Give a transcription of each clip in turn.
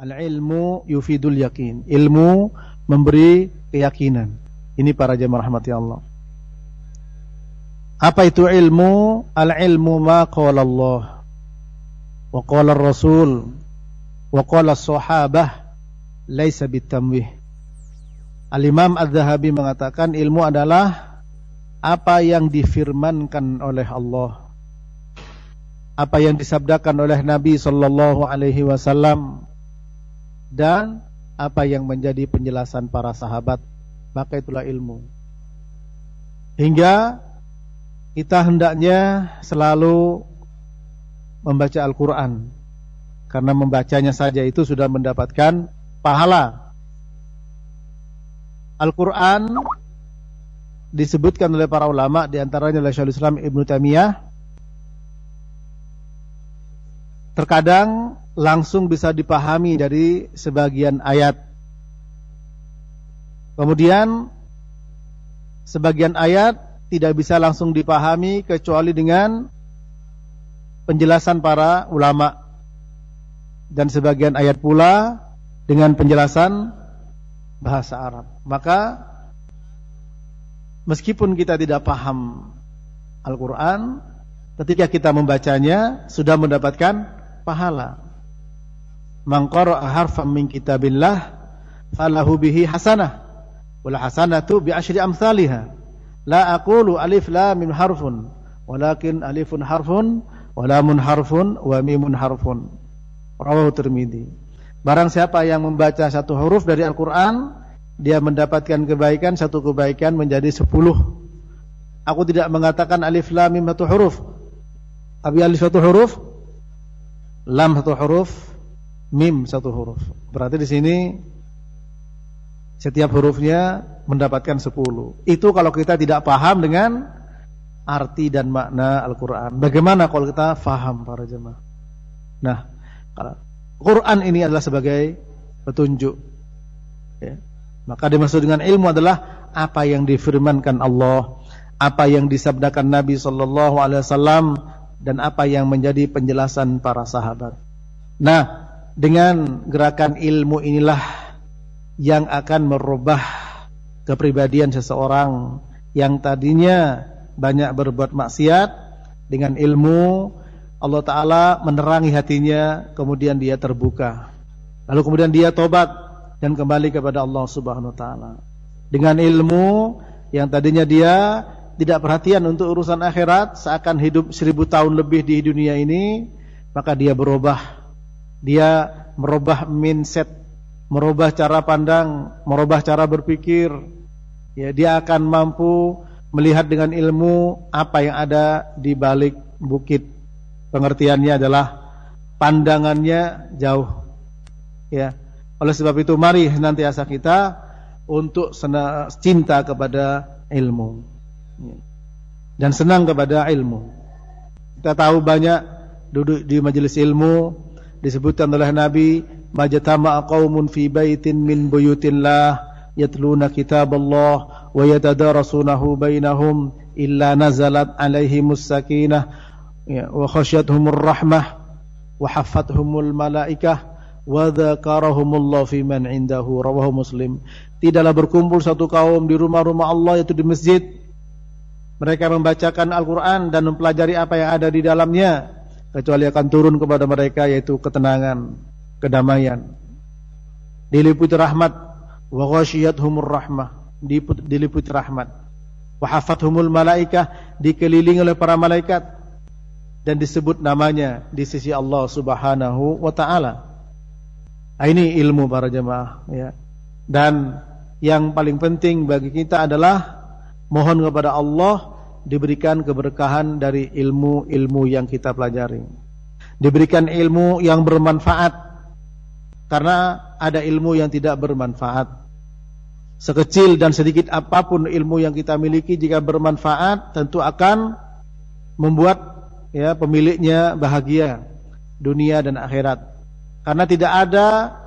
Al-ilmu yufidul yakin. Ilmu memberi keyakinan. Ini para jemaah rahmati Allah. Apa itu ilmu? Al-ilmu ma qala Allah wa qala Rasul wa qala sahabah laisa bitamwih. Al-Imam Az-Zahabi mengatakan ilmu adalah apa yang difirmankan oleh Allah, apa yang disabdakan oleh Nabi sallallahu alaihi wasallam, dan apa yang menjadi penjelasan para sahabat, maka itulah ilmu. Hingga kita hendaknya selalu membaca Al-Quran, karena membacanya saja itu sudah mendapatkan pahala. Al-Quran disebutkan oleh para ulama, di antaranya oleh Syekhul Islam Ibnu Taimiyah, terkadang langsung bisa dipahami dari sebagian ayat. Kemudian sebagian ayat tidak bisa langsung dipahami kecuali dengan penjelasan para ulama, dan sebagian ayat pula dengan penjelasan bahasa Arab. Maka meskipun kita tidak paham Al-Quran, ketika kita membacanya sudah mendapatkan pahala. Man qara'a harfan min kitabillah falahu bihi hasanah wal hasanatu bi asyri amsalihha. La aqulu alif lam mim harfun walakin alifun harfun wa lamun harfun wa mimun harfun. Rawahu Tirmidzi. Barang siapa yang membaca satu huruf dari Al-Quran, dia mendapatkan kebaikan, satu kebaikan menjadi 10. Aku tidak mengatakan alif lam mim satu huruf, tapi alif satu huruf, lam satu huruf, mim satu huruf. Berarti di sini setiap hurufnya mendapatkan 10. Itu kalau kita tidak paham dengan arti dan makna Al-Quran. Bagaimana kalau kita paham para jemaah? Nah, Quran ini adalah sebagai petunjuk, ya. Maka dimaksud dengan ilmu adalah apa yang difirmankan Allah, apa yang disabdakan Nabi sallallahu alaihi wasallam, dan apa yang menjadi penjelasan para sahabat. Nah, dengan gerakan ilmu inilah yang akan merubah kepribadian seseorang yang tadinya banyak berbuat maksiat. Dengan ilmu Allah Ta'ala menerangi hatinya, kemudian dia terbuka, lalu kemudian dia tobat dan kembali kepada Allah Subhanahu Wa Ta'ala. Dengan ilmu yang tadinya dia tidak perhatian untuk urusan akhirat, seakan hidup 1000 tahun lebih di dunia ini, maka dia berubah. Dia merubah mindset, merubah cara pandang, merubah cara berpikir. Ya, dia akan mampu melihat dengan ilmu apa yang ada di balik bukit. Pengertiannya adalah pandangannya jauh. Ya. Oleh sebab itu mari senantiasa kita untuk cinta kepada ilmu, ya, dan senang kepada ilmu. Kita tahu banyak duduk di majelis ilmu, disebutkan oleh Nabi, majtama'a qaumun fi baitin min buyutillah yatluna kitaballah wa yatadarasunahu bainahum illa nazalat alaihimus sakinah wa khasyathumur rahmah wa haffathumul malaikah wa dzakarahumullahu fi man indahu. Rawahu Muslim. Tidaklah berkumpul satu kaum di rumah-rumah Allah, yaitu di masjid, mereka membacakan Al-Quran dan mempelajari apa yang ada di dalamnya, kecuali akan turun kepada mereka yaitu ketenangan, kedamaian, diliputi rahmat, wa ghasyiyatuhumur rahmah, diliputi rahmat, wa hafathumul malaikah, dikelilingi oleh para malaikat, dan disebut namanya di sisi Allah Subhanahu wa Ta'ala. Ini ilmu para jemaah, ya. Dan yang paling penting bagi kita adalah mohon kepada Allah diberikan keberkahan dari ilmu-ilmu yang kita pelajari, diberikan ilmu yang bermanfaat, karena ada ilmu yang tidak bermanfaat. Sekecil dan sedikit apapun ilmu yang kita miliki, jika bermanfaat tentu akan membuat, ya, pemiliknya bahagia dunia dan akhirat. Karena tidak ada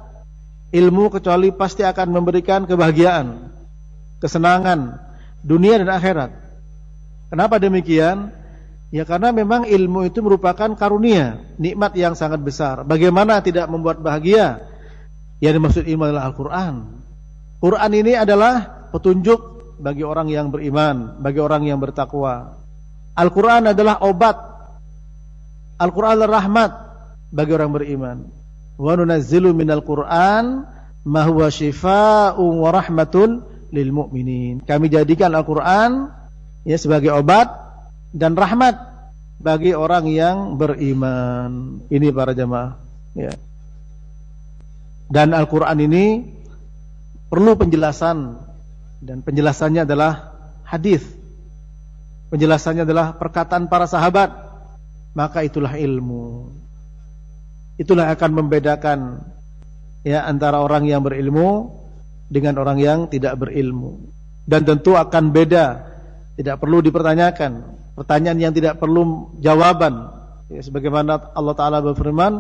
ilmu kecuali pasti akan memberikan kebahagiaan, kesenangan dunia dan akhirat. Kenapa demikian? Ya karena memang ilmu itu merupakan karunia, nikmat yang sangat besar. Bagaimana tidak membuat bahagia Yang dimaksud ilmu adalah Al-Quran. Quran ini adalah petunjuk bagi orang yang beriman, bagi orang yang bertakwa. Al-Quran adalah obat. Al-Quran adalah rahmat bagi orang beriman. Wa nunazzilu minal Qur'an ma huwa syifaa'un wa rahmatun lil mu'minin. Kami jadikan Al-Quran ya sebagai obat dan rahmat bagi orang yang beriman. Ini para jamaah ya. Dan Al-Quran ini perlu penjelasan, dan penjelasannya adalah hadis. Penjelasannya adalah perkataan para sahabat. Maka itulah ilmu. Itulah akan membedakan ya antara orang yang berilmu dengan orang yang tidak berilmu. Dan tentu akan beda. Tidak perlu dipertanyakan. Pertanyaan yang tidak perlu jawaban. Ya, sebagaimana Allah Ta'ala berfirman,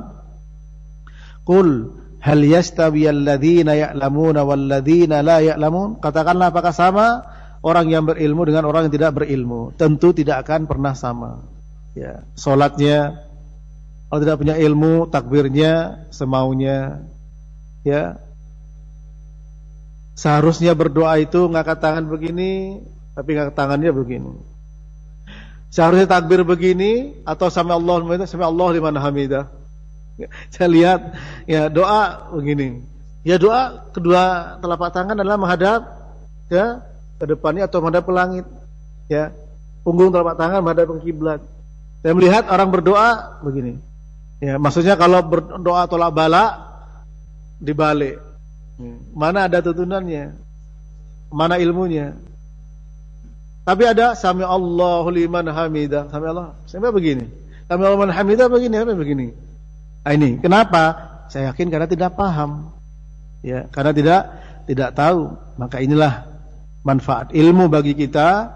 Qul hal yastawiyal ladzina ya'lamuna wal ladzina la ya'lamun. Katakanlah apakah sama orang yang berilmu dengan orang yang tidak berilmu? Tentu tidak akan pernah sama. Ya, salatnya kalau tidak punya ilmu, takbirnya semaunya. Ya. Seharusnya berdoa itu ngangkat tangan begini, tapi ngangkat tangannya begini. Seharusnya takbir begini atau sami Allah liman hamidah. Saya lihat ya doa begini. Ya doa kedua telapak tangan adalah menghadap ya ke depannya atau menghadap ke langit. Ya. Punggung telapak tangan menghadap ke kiblat. Saya melihat orang berdoa begini. Ya, maksudnya kalau berdoa tolak bala dibalik. Mana ada tuntunannya? Mana ilmunya? Tapi ada sami Allahu liman hamidah. Sami Allah. Sampai begini. Sami Allahu liman hamidah begini, sampai begini. Nah, ini kenapa? Saya yakin karena tidak paham. Ya, karena tidak tahu. Maka inilah manfaat ilmu bagi kita.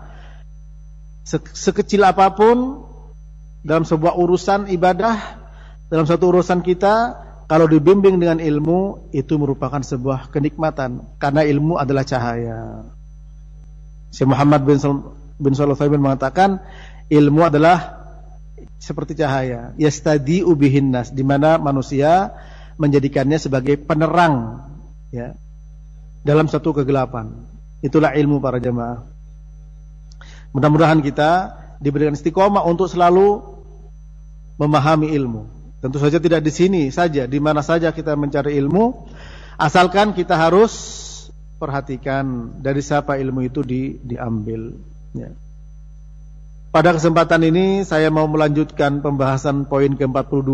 Sekecil apapun dalam sebuah urusan ibadah, dalam satu urusan kita, kalau dibimbing dengan ilmu, itu merupakan sebuah kenikmatan. Karena ilmu adalah cahaya. Syekh Muhammad bin Shalih Al-Utsaimin mengatakan, ilmu adalah seperti cahaya, yastadi'u bihin nas, di mana manusia menjadikannya sebagai penerang ya dalam satu kegelapan. Itulah ilmu para jemaah. Mudah-mudahan kita diberikan istiqomah untuk selalu memahami ilmu. Tentu saja tidak di sini saja, di mana saja kita mencari ilmu, asalkan kita harus perhatikan dari siapa ilmu itu diambil ya. Pada kesempatan ini saya mau melanjutkan pembahasan poin ke-42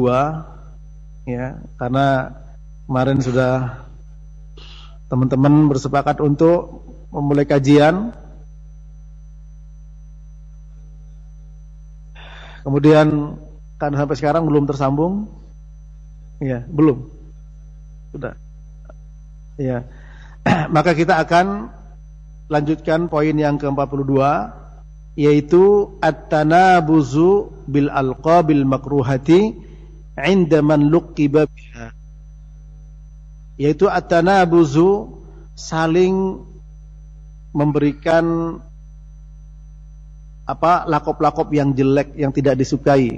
ya, karena kemarin sudah teman-teman bersepakat untuk memulai kajian. Kemudian kan sampai sekarang belum tersambung. Ya, belum. Sudah. Ya. Maka kita akan lanjutkan poin yang ke-42, yaitu at-tanabuzu bil alqabil makruhati 'inda man luqiba biha. Yaitu at-tanabuzu, saling memberikan lakop-lakop yang jelek, yang tidak disukai.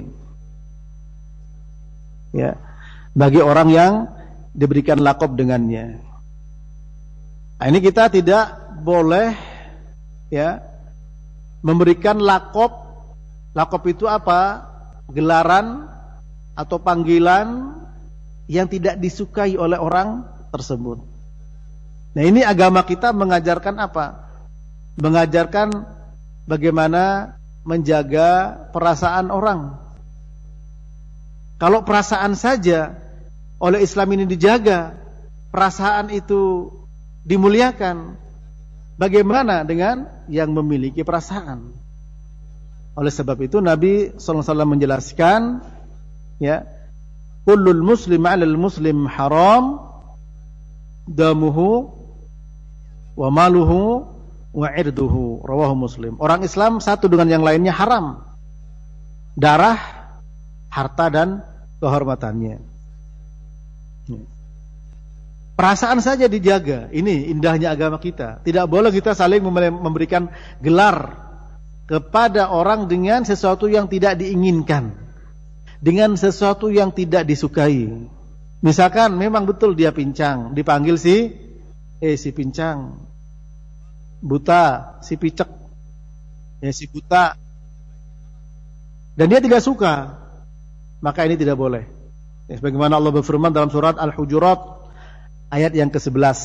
Ya, bagi orang yang diberikan lakop dengannya. Nah, ini kita tidak boleh ya memberikan lakop. Lakop itu apa? Gelaran atau panggilan yang tidak disukai oleh orang tersebut. Nah, ini agama kita mengajarkan apa? Mengajarkan bagaimana menjaga perasaan orang. Kalau perasaan saja oleh Islam ini dijaga, perasaan itu dimuliakan, bagaimana dengan yang memiliki perasaan? Oleh sebab itu Nabi SAW menjelaskan, ya, kullul muslim 'alal muslim haram, damuhu wa maluhu wa irduhu, rawahu Muslim. Orang Islam satu dengan yang lainnya haram, darah, harta dan kehormatannya. Perasaan saja dijaga. Ini indahnya agama kita. Tidak boleh kita saling memberikan gelar kepada orang dengan sesuatu yang tidak diinginkan, dengan sesuatu yang tidak disukai. Misalkan memang betul dia pincang, dipanggil si pincang, buta, si picek, ya si buta, dan dia tidak suka, maka ini tidak boleh. Ya, sebagaimana Allah berfirman dalam surat Al-Hujurat ayat yang ke-11.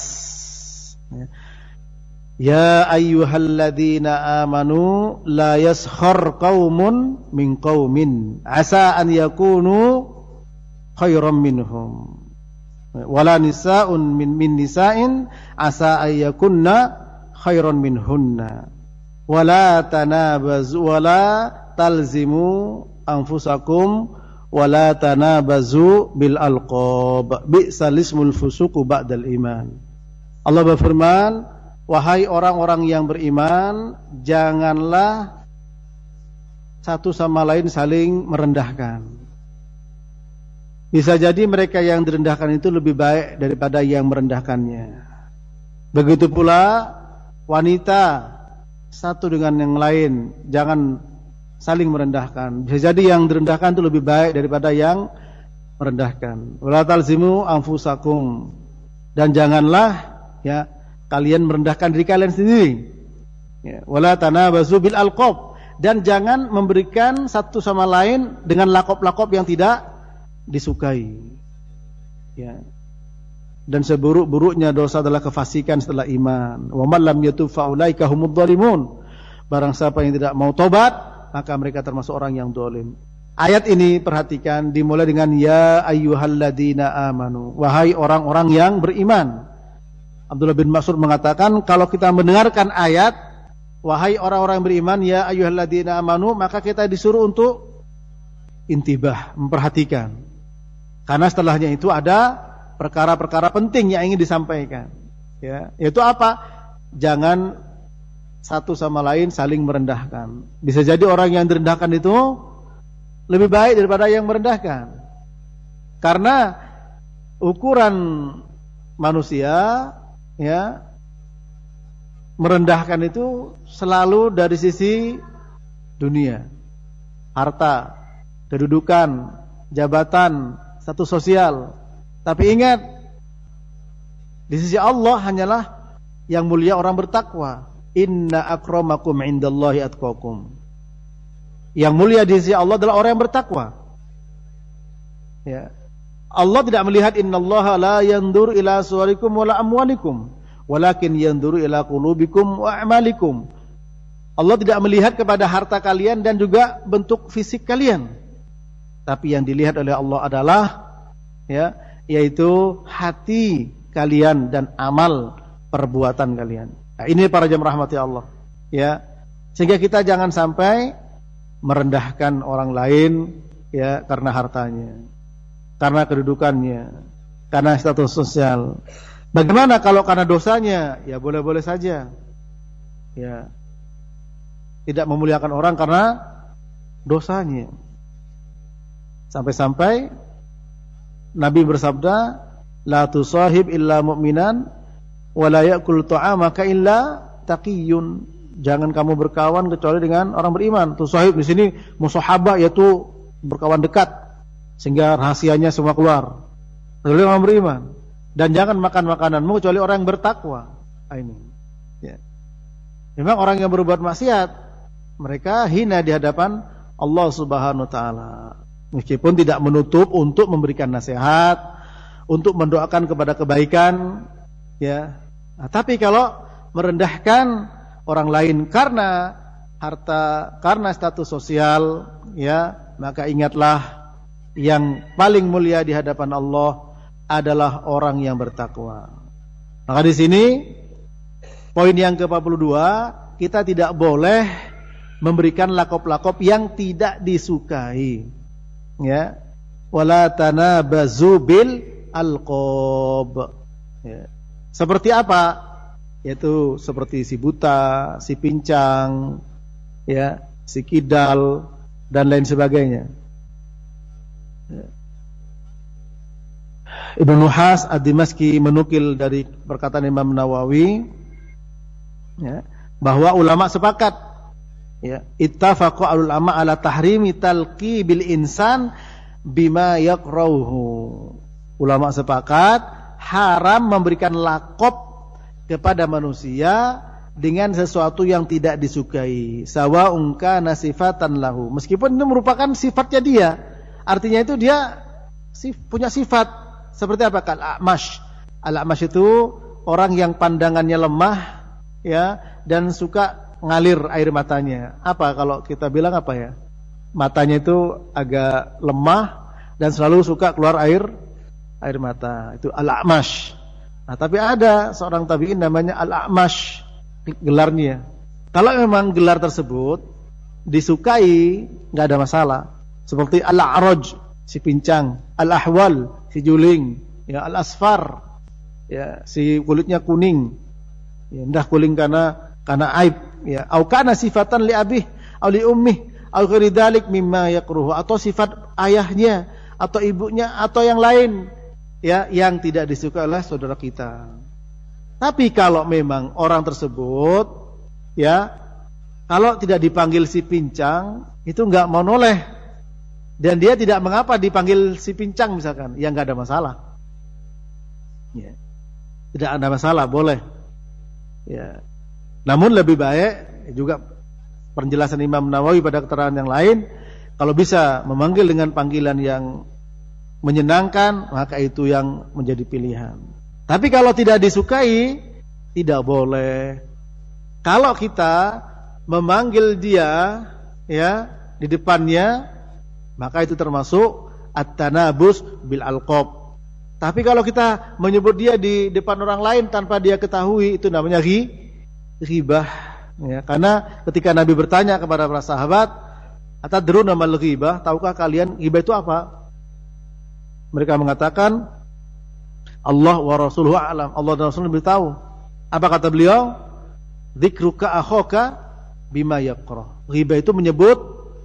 Ya ayyuhalladzina amanu la yaskhar qaumun min qaumin asa an yakunu khairam minhum wala nisa'un min nisa'in asa an yakunna khairan minhunna wala tanabazu wala talzimu anfusakum wala tanabazu bil alqab bi'sal ismul fusuqu ba'dal iman. Allah berfirman, wahai orang-orang yang beriman, janganlah satu sama lain saling merendahkan. Bisa jadi mereka yang direndahkan itu lebih baik daripada yang merendahkannya. Begitu pula wanita satu dengan yang lain, jangan saling merendahkan. Bisa jadi yang direndahkan itu lebih baik daripada yang merendahkan. Wala talzimu anfusakum, dan janganlah ya kalian merendahkan diri kalian sendiri. Ya, wala tanabazu bil alqab, dan jangan memberikan satu sama lain dengan lakop-lakop yang tidak disukai. Ya. Dan seburuk-buruknya dosa adalah kefasikan setelah iman. Wa man lam yatub fa ulaika humudz zalimun. Barang siapa yang tidak mau tobat, maka mereka termasuk orang yang zalim. Ayat ini perhatikan dimulai dengan ya ayyuhalladzina amanu, wahai orang-orang yang beriman. Abdullah bin Mas'ud mengatakan kalau kita mendengarkan ayat wahai orang-orang yang beriman ya ayyuhalladzina amanu, maka kita disuruh untuk intibah, memperhatikan. Karena setelahnya itu ada perkara-perkara penting yang ingin disampaikan. Ya, yaitu apa? Jangan satu sama lain saling merendahkan. Bisa jadi orang yang direndahkan itu lebih baik daripada yang merendahkan. Karena ukuran manusia ya merendahkan itu selalu dari sisi dunia, harta, kedudukan, jabatan, status sosial. Tapi ingat, di sisi Allah hanyalah yang mulia orang bertakwa. Inna akramakum indallahi atqakum. Yang mulia di sisi Allah adalah orang yang bertakwa. Ya. Allah tidak melihat innallaha la yandur ila suwarikum wala amwalikum, walakin yanduru ila qulubikum wa a'malikum. Allah tidak melihat kepada harta kalian dan juga bentuk fisik kalian. Tapi yang dilihat oleh Allah adalah ya, yaitu hati kalian dan amal perbuatan kalian. Nah, ini para jemaah rahmati Allah. Ya. Sehingga kita jangan sampai merendahkan orang lain ya karena hartanya, karena kedudukannya, karena status sosial. Bagaimana kalau karena dosanya? Ya boleh-boleh saja. Ya. Tidak memuliakan orang karena dosanya. Sampai-sampai Nabi bersabda, la tusahib illa mu'minan wa la ya'kul ta'amaka illa taqiyyun. Jangan kamu berkawan kecuali dengan orang beriman. Tusahib di sini musahabah, yaitu berkawan dekat sehingga rahasianya semua keluar. Kecuali orang beriman. Dan jangan makan makananmu kecuali orang yang bertakwa. Ini. Ya. Memang orang yang berbuat maksiat mereka hina di hadapan Allah Subhanahu wa taala. Meskipun tidak menutup untuk memberikan nasihat, untuk mendoakan kepada kebaikan, ya. Nah, tapi kalau merendahkan orang lain karena harta, karena status sosial, ya, maka ingatlah yang paling mulia di hadapan Allah adalah orang yang bertakwa. Maka di sini poin yang ke-42, kita tidak boleh memberikan lakop-lakop yang tidak disukai. Ya, wala tanabazu bil alqab. Ya. Seperti apa? Yaitu seperti si buta, si pincang, ya, si kidal dan lain sebagainya. Ya. Ibnu Nuhas ad-Dimashqi menukil dari perkataan Imam Nawawi, ya, bahwa ulama sepakat, ya, ittafaqu al-ulama ala tahrimi talqi bil insan bima yakrahu Ulama sepakat haram memberikan lakop kepada manusia dengan sesuatu yang tidak disukai. Sawa'un kana sifatan lahu. Meskipun itu merupakan sifatnya dia. Artinya itu dia punya sifat seperti apa? Al-a'mash. Al-a'mash itu orang yang pandangannya lemah, ya, dan suka ngalir air matanya. Apa kalau kita bilang apa ya? Matanya itu agak lemah dan selalu suka keluar air mata. Itu al-a'mash. Nah, tapi ada seorang tabi'in namanya al-a'mash, gelarnya. Kalau memang gelar tersebut disukai, nggak ada masalah. Seperti al-a'raj, si pincang, al-ahwal, si juling, ya, al-asfar, ya, si kulitnya kuning, ya, entah kuning karena aib, ya, au kana sifatan li abih, au li ummih, au ghairi dzalik mimma yakruhu, atau sifat ayahnya atau ibunya atau yang lain, ya, yang tidak disukai oleh saudara kita. Tapi kalau memang orang tersebut, ya, kalau tidak dipanggil si pincang, itu enggak mau noleh, dan dia tidak mengapa dipanggil si pincang misalkan, ya enggak ada masalah, ya, tidak ada masalah, boleh, ya. Namun lebih baik juga penjelasan Imam Nawawi pada keterangan yang lain, kalau bisa memanggil dengan panggilan yang menyenangkan, maka itu yang menjadi pilihan. Tapi kalau tidak disukai, tidak boleh. Kalau kita memanggil dia, ya, di depannya, maka itu termasuk at-tanabus bil alqab. Tapi kalau kita menyebut dia di depan orang lain tanpa dia ketahui, itu namanya ghibah, ya. Karena ketika Nabi bertanya kepada para sahabat, atadruna mal ghibah, tahukah kalian ghibah itu apa? Mereka mengatakan Allah wa rasuluhu a'lam, Allah dan Rasul lebih tahu. Apa kata beliau? Dzikruka akhaka bima yakrah. Ghibah itu menyebut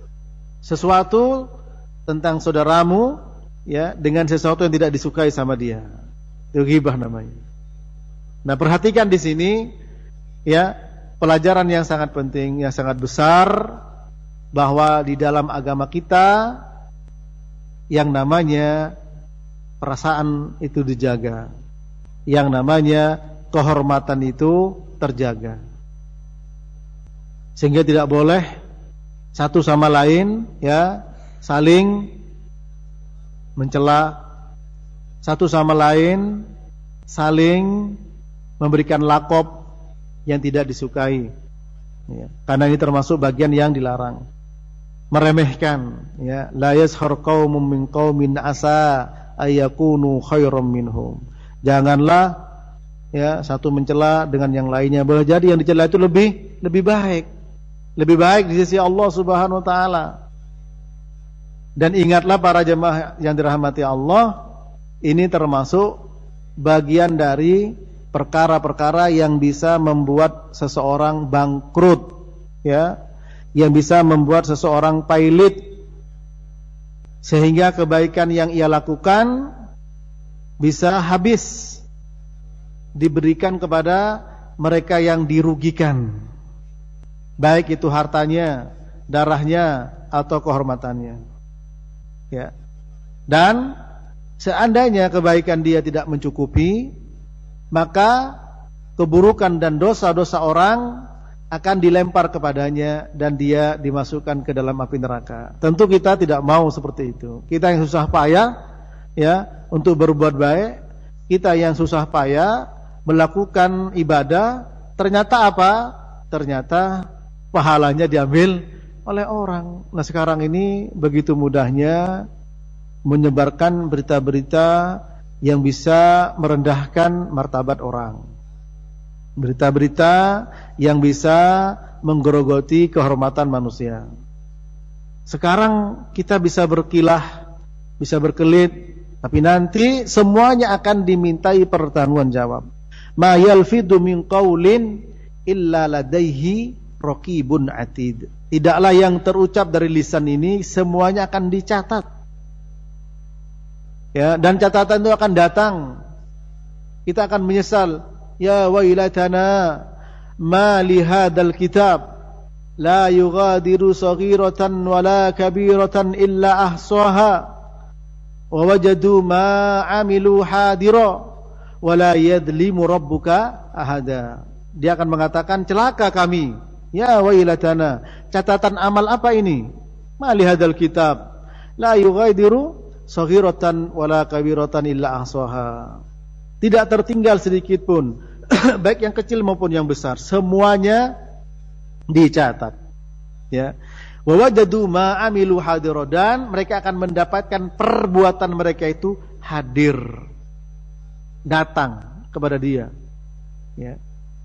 sesuatu tentang saudaramu, ya, dengan sesuatu yang tidak disukai sama dia. Itu ghibah namanya. Nah, perhatikan di sini, ya, pelajaran yang sangat penting, yang sangat besar, bahwa di dalam agama kita yang namanya perasaan itu dijaga, yang namanya kehormatan itu terjaga, sehingga tidak boleh satu sama lain, ya, saling mencela, satu sama lain saling memberikan lakop yang tidak disukai, ya, karena ini termasuk bagian yang dilarang. Meremehkan, ya, la yashar qaumun min qaumin asa ayyakunu khairam minhum. Janganlah, ya, satu mencela dengan yang lainnya, boleh jadi yang dicela itu lebih baik di sisi Allah Subhanahu wa taala. Dan ingatlah para jemaah yang dirahmati Allah, ini termasuk bagian dari perkara-perkara yang bisa membuat seseorang bangkrut, ya, yang bisa membuat seseorang pailit, sehingga kebaikan yang ia lakukan bisa habis, diberikan kepada mereka yang dirugikan, baik itu hartanya, darahnya, atau kehormatannya, ya. Dan seandainya kebaikan dia tidak mencukupi, maka keburukan dan dosa-dosa orang akan dilempar kepadanya dan dia dimasukkan ke dalam api neraka. Tentu kita tidak mau seperti itu. Kita yang susah payah, ya, untuk berbuat baik, kita yang susah payah melakukan ibadah, ternyata apa? Ternyata pahalanya diambil oleh orang. Nah, sekarang ini begitu mudahnya menyebarkan berita-berita yang bisa merendahkan martabat orang, berita-berita yang bisa menggerogoti kehormatan manusia. Sekarang kita bisa berkilah, bisa berkelit, tapi nanti semuanya akan dimintai pertanggungan jawab. Ma yalfidu min qaulin illa ladaihi raqibun atid. Tidaklah yang terucap dari lisan ini semuanya akan dicatat, ya, dan catatan itu akan datang. Kita akan menyesal, ya wailatana ma li hadzal kitab la yughadiru saghiratan wala kabiratan illa ahsaha wa wajadu ma 'amilu hadira wa la yadlimu rabbuka ahada. Dia akan mengatakan, celaka kami, ya wailatana, catatan amal apa ini? Ma li hadzal kitab la yughadiru saghiratan wala kabiratan illa ahsaha. Tidak tertinggal sedikit pun, baik yang kecil maupun yang besar, semuanya dicatat. Ya. Wa wajadu ma amilu hadira, dan mereka akan mendapatkan perbuatan mereka itu hadir, datang kepada dia. Ya.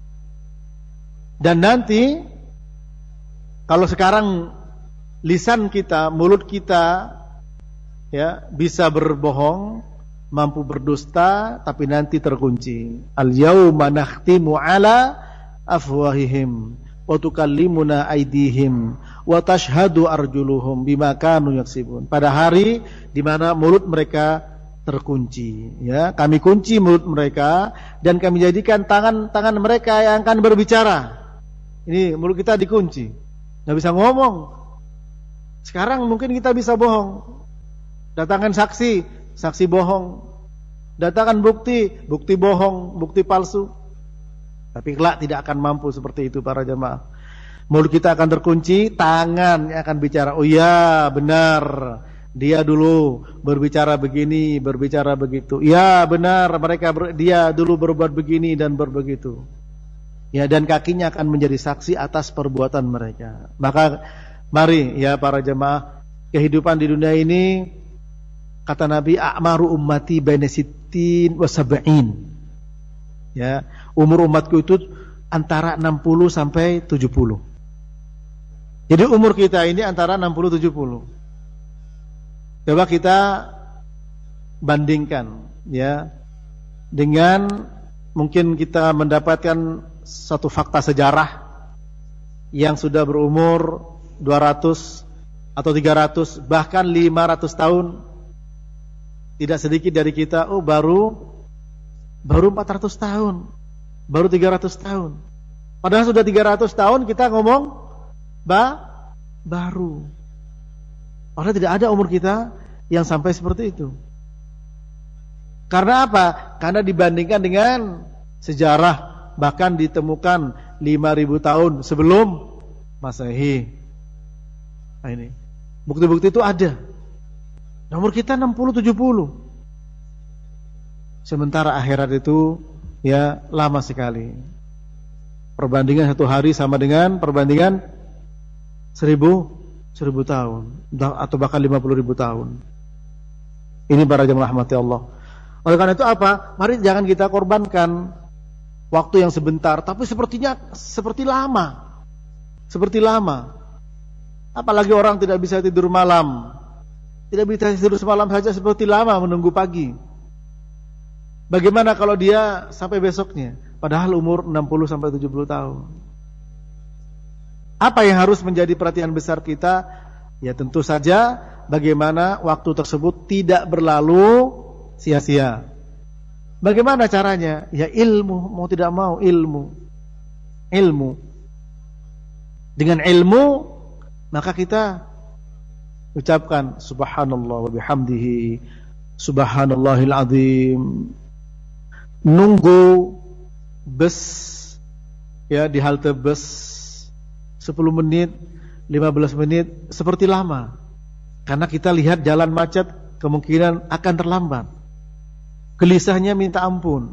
Dan nanti kalau sekarang lisan kita, mulut kita ya bisa berbohong, mampu berdusta, tapi nanti terkunci. Al-yauma nakhtimu ala afwahihim wa tukallimuna aydihim wa tashhadu arjuluhum bima kanu yaksibun. Pada hari di mana mulut mereka terkunci, ya, kami kunci mulut mereka dan kami jadikan tangan-tangan mereka yang akan berbicara. Ini mulut kita dikunci, nggak bisa ngomong. Sekarang mungkin kita bisa bohong, datangkan saksi bohong, datangkan bukti bohong, bukti palsu. Tapi kelak tidak akan mampu seperti itu para jemaah. Mulut kita akan terkunci, tangan yang akan bicara. Oh ya, benar, dia dulu berbicara begini, berbicara begitu. Ya benar, dia dulu berbuat begini dan berbegitu. Ya, dan kakinya akan menjadi saksi atas perbuatan mereka. Maka mari ya para jemaah, kehidupan di dunia ini, kata Nabi, a'maru ummati baina sittin wa sab'in. Ya, umur umatku itu antara 60 sampai 70. Jadi umur kita ini antara 60 70. Coba kita bandingkan ya dengan mungkin kita mendapatkan satu fakta sejarah yang sudah berumur 200 atau 300 bahkan 500 tahun. Tidak sedikit dari kita, oh baru 400 tahun, baru 300 tahun. Padahal sudah 300 tahun kita ngomong baru. Padahal tidak ada umur kita yang sampai seperti itu. Karena apa? Karena dibandingkan dengan sejarah, bahkan ditemukan 5.000 tahun sebelum Masehi. Nah ini, bukti-bukti itu ada. Nomor kita 60-70. Sementara akhirat itu ya lama sekali. Perbandingan 1 hari sama dengan perbandingan 1000 tahun atau bahkan 50.000 tahun. Ini para jemaah rahmati Allah. Oleh karena itu apa? Mari jangan kita korbankan waktu yang sebentar, tapi seperti lama. Seperti lama. Apalagi orang tidak bisa tidur malam. Tidak bisa tidur semalam saja seperti lama menunggu pagi. Bagaimana kalau dia sampai besoknya? Padahal umur 60 sampai 70 tahun. Apa yang harus menjadi perhatian besar kita? Ya tentu saja bagaimana waktu tersebut tidak berlalu sia-sia. Bagaimana caranya? Ya ilmu, mau tidak mau ilmu. Dengan ilmu maka kita ucapkan subhanallah wa bihamdihi subhanallahil azim. Nunggu bus ya di halte bus 10 menit, 15 menit seperti lama. Karena kita lihat jalan macet kemungkinan akan terlambat. Gelisahnya minta ampun.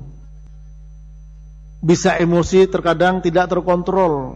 Bisa emosi terkadang tidak terkontrol.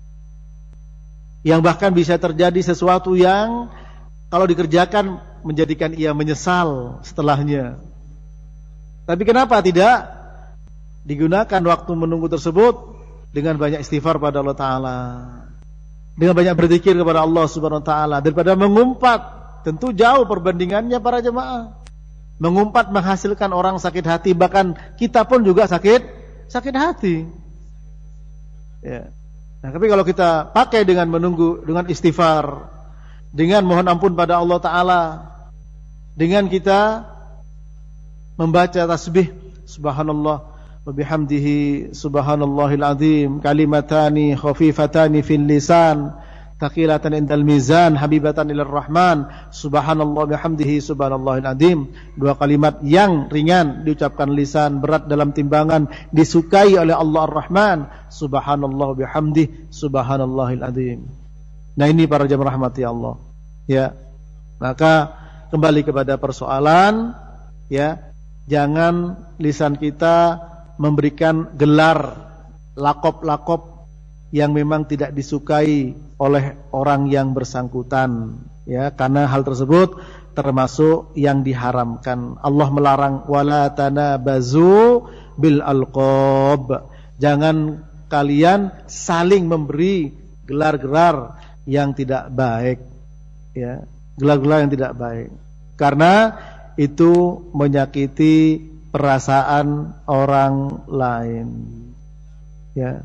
Yang bahkan bisa terjadi sesuatu yang kalau dikerjakan menjadikan ia menyesal setelahnya. Tapi kenapa tidak digunakan waktu menunggu tersebut dengan banyak istighfar pada Allah Ta'ala, dengan banyak berzikir kepada Allah Subhanahu Wa Ta'ala, daripada mengumpat. Tentu jauh perbandingannya para jemaah. Mengumpat menghasilkan orang sakit hati, bahkan kita pun juga sakit hati. Ya. Nah, tapi kalau kita pakai dengan menunggu, dengan istighfar, dengan mohon ampun pada Allah Ta'ala, dengan kita membaca tasbih subhanallah wa bihamdihi subhanallahil azim, kalimatani khafifatani fil lisan thaqilatan indal mizan, habibatan ilar rahman, subhanallah bihamdihi subhanallahil azim. Dua kalimat yang ringan diucapkan lisan, berat dalam timbangan, disukai oleh Allah Ar-Rahman, subhanallah bihamdihi subhanallahil azim. Nah, ini para jemaah rahmati Allah. Ya. Maka kembali kepada persoalan, ya, jangan lisan kita memberikan gelar lakop-lakop yang memang tidak disukai oleh orang yang bersangkutan, ya, karena hal tersebut termasuk yang diharamkan. Allah melarang wala tanabazu bil alqab. Jangan kalian saling memberi gelar-gelar yang tidak baik, ya, gelar-gelar yang tidak baik, karena itu menyakiti perasaan orang lain, ya.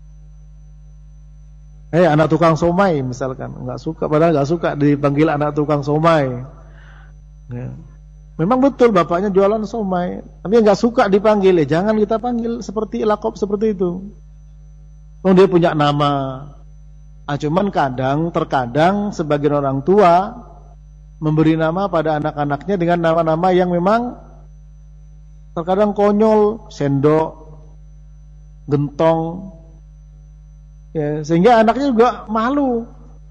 Anak tukang somai misalkan, padahal nggak suka dipanggil anak tukang somai. Ya. Memang betul bapaknya jualan somai, tapi nggak suka dipanggil. Jangan kita panggil seperti lakop seperti itu. Dia punya nama. Cuman terkadang sebagian orang tua memberi nama pada anak-anaknya dengan nama-nama yang memang terkadang konyol, sendok, gentong. Ya, sehingga anaknya juga malu.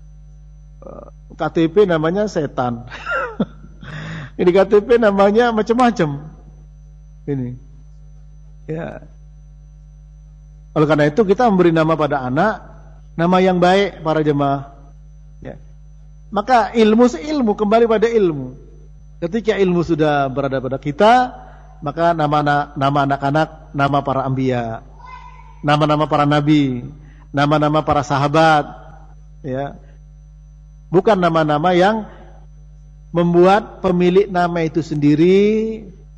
KTP namanya setan. Ini KTP namanya macam-macam. Ini. Ya. Oleh karena itu kita memberi nama pada anak, nama yang baik para jemaah. Ya. Maka ilmu kembali pada ilmu. Ketika ilmu sudah berada pada kita, maka nama anak-anak, nama para anbiya, nama-nama para nabi, nama-nama para sahabat, ya, bukan nama-nama yang membuat pemilik nama itu sendiri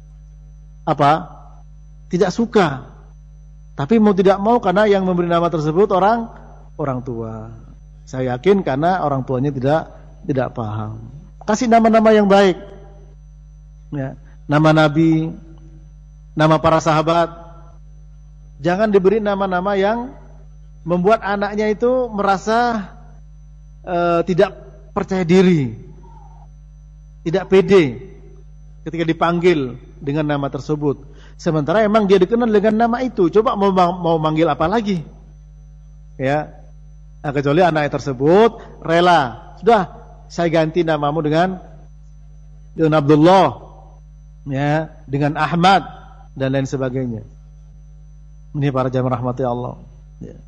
tidak suka, tapi mau tidak mau karena yang memberi nama tersebut orang tua. Saya yakin karena orang tuanya tidak paham. Kasih nama-nama yang baik, ya, nama nabi, nama para sahabat. Jangan diberi nama-nama yang membuat anaknya itu merasa tidak percaya diri, tidak pede ketika dipanggil dengan nama tersebut. Sementara emang dia dikenal dengan nama itu. Coba mau manggil apa lagi? Ya, nah, kecuali anak tersebut rela, sudah saya ganti namamu dengan Abdullah, ya, dengan Ahmad dan lain sebagainya. Ini para jamaah rahmati Allah. Ya.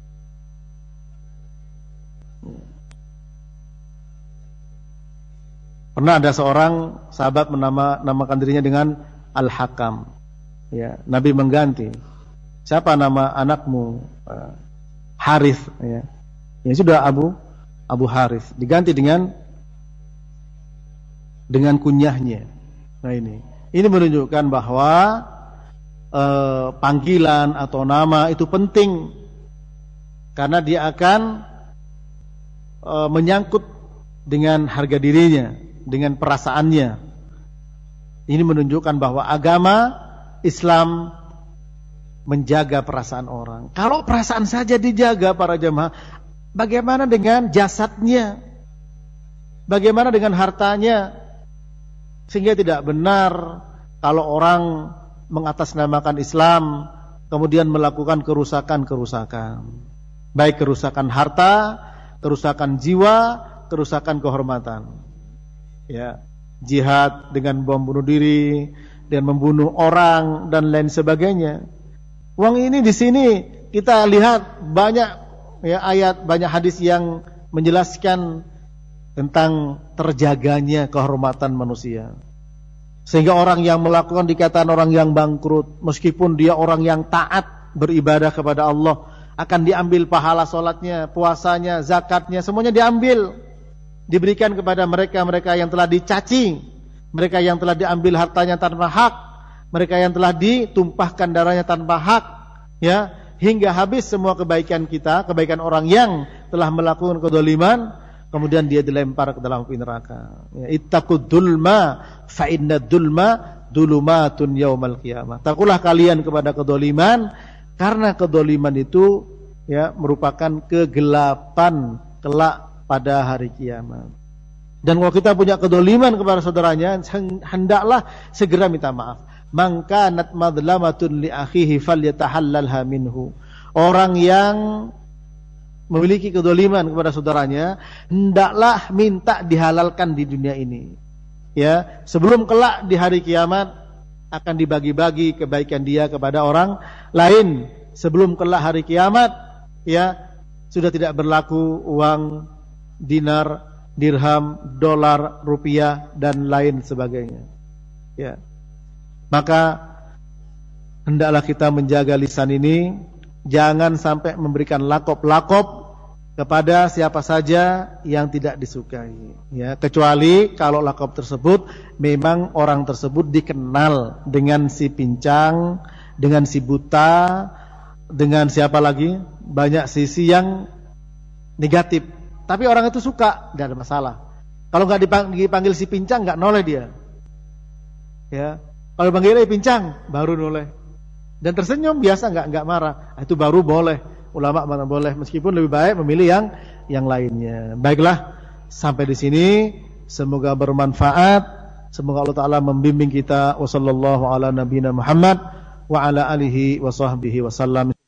Pernah ada seorang sahabat menamakan dirinya dengan Al-Hakam. Ya, Nabi mengganti. Siapa nama anakmu? Harith. Ya. Ya sudah Abu Harith. Diganti dengan kunyahnya. Nah ini menunjukkan bahwa panggilan atau nama itu penting, karena dia akan menyangkut dengan harga dirinya, dengan perasaannya. Ini menunjukkan bahwa agama Islam menjaga perasaan orang. Kalau perasaan saja dijaga para jemaah, bagaimana dengan jasadnya? Bagaimana dengan hartanya? Sehingga tidak benar kalau orang mengatasnamakan Islam kemudian melakukan kerusakan-kerusakan. Baik kerusakan harta, kerusakan jiwa, kerusakan kehormatan. Ya, jihad dengan bom bunuh diri, dan membunuh orang dan lain sebagainya. Uang ini di sini kita lihat banyak, ya, ayat, banyak hadis yang menjelaskan tentang terjaganya kehormatan manusia. Sehingga orang yang melakukan dikatakan orang yang bangkrut, meskipun dia orang yang taat beribadah kepada Allah, akan diambil pahala sholatnya, puasanya, zakatnya, semuanya diambil, diberikan kepada mereka yang telah dicaci, mereka yang telah diambil hartanya tanpa hak, mereka yang telah ditumpahkan darahnya tanpa hak, ya, hingga habis semua kebaikan kita, kebaikan orang yang telah melakukan kedzaliman, kemudian dia dilempar ke dalam api neraka. Ya, ittaqud dzulma fa innad dzulma dzulumatun yaumal qiyamah. Takulah kalian kepada kedzaliman, karena kedzaliman itu, ya, merupakan kegelapan kelak pada hari kiamat. Dan kalau kita punya kedoliman kepada saudaranya, hendaklah segera minta maaf. Man kanat madlamatun li akhihi falyatahallalha minhu. Orang yang memiliki kedoliman kepada saudaranya, hendaklah minta dihalalkan di dunia ini. Ya, sebelum kelak di hari kiamat akan dibagi-bagi kebaikan dia kepada orang lain. Sebelum kelak hari kiamat, ya, sudah tidak berlaku uang dinar, dirham, dolar, rupiah, dan lain sebagainya. Ya. Maka hendaklah kita menjaga lisan ini, jangan sampai memberikan lakop-lakop kepada siapa saja yang tidak disukai. Ya, kecuali kalau lakop tersebut memang orang tersebut dikenal dengan si pincang, dengan si buta, dengan siapa lagi? Banyak sisi yang negatif. Tapi orang itu suka, tidak ada masalah. Kalau nggak dipanggil si pincang, nggak noleh dia. Ya, kalau dipanggil pincang, baru noleh. Dan tersenyum biasa, nggak marah. Itu baru boleh. Ulama mana boleh. Meskipun lebih baik memilih yang lainnya. Baiklah, sampai di sini. Semoga bermanfaat. Semoga Allah Taala membimbing kita. Wassallallahu ala nabiyina Muhammad wa ala alihi wa sahbihi wasallam.